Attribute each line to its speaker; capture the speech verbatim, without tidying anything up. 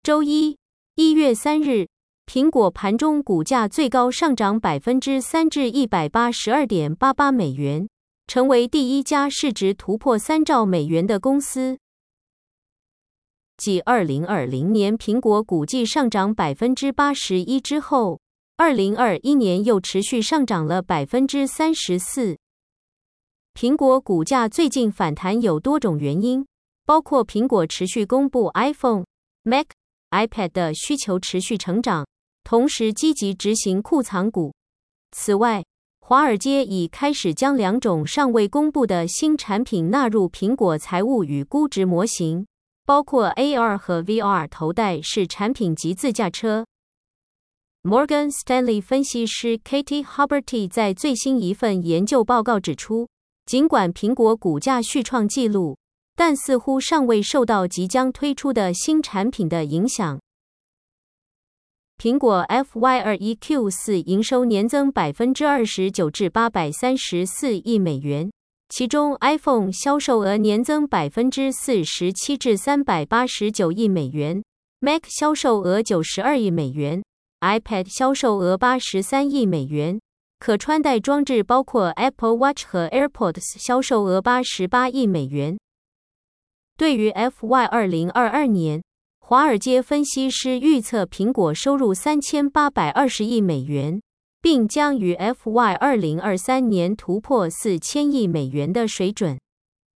Speaker 1: 周一，一月三日，苹果盘中股价最高上涨 百分之三 至 一百八十二点八八美元，成为第一家市值突破三兆美元的公司。继二零二零年苹果股价上涨 百分之八十一 之后，二零二一年又持续上涨了 百分之三十四。苹果股价最近反弹有多种原因，包括苹果持续公布 iPhone、Mac、iPad 的需求持续成长，同时积极执行库藏股。此外，华尔街已开始将两种尚未公布的新产品纳入苹果财务与估值模型，包括 A R 和 V R 头戴式产品及自驾车。Morgan Stanley 分析师 Katie Huberty 在最新一份研究报告指出，尽管苹果股价续创纪录，但似乎尚未受到即将推出的新产品的影响。苹果 F Y 二十一 Q 四 营收年增 百分之二十九 至八百三十四亿美元，其中 iPhone 销售额年增 百分之四十七 至三百八十九亿美元， Mac 销售额九十二亿美元， iPad 销售额八十三亿美元，可穿戴装置包括 Apple Watch 和 AirPods 销售额八十八亿美元。对于 F Y 二零二二年，华尔街分析师预测苹果收入三千八百二十亿美元，并将于 F Y 二零二三年突破四千亿美元的水准。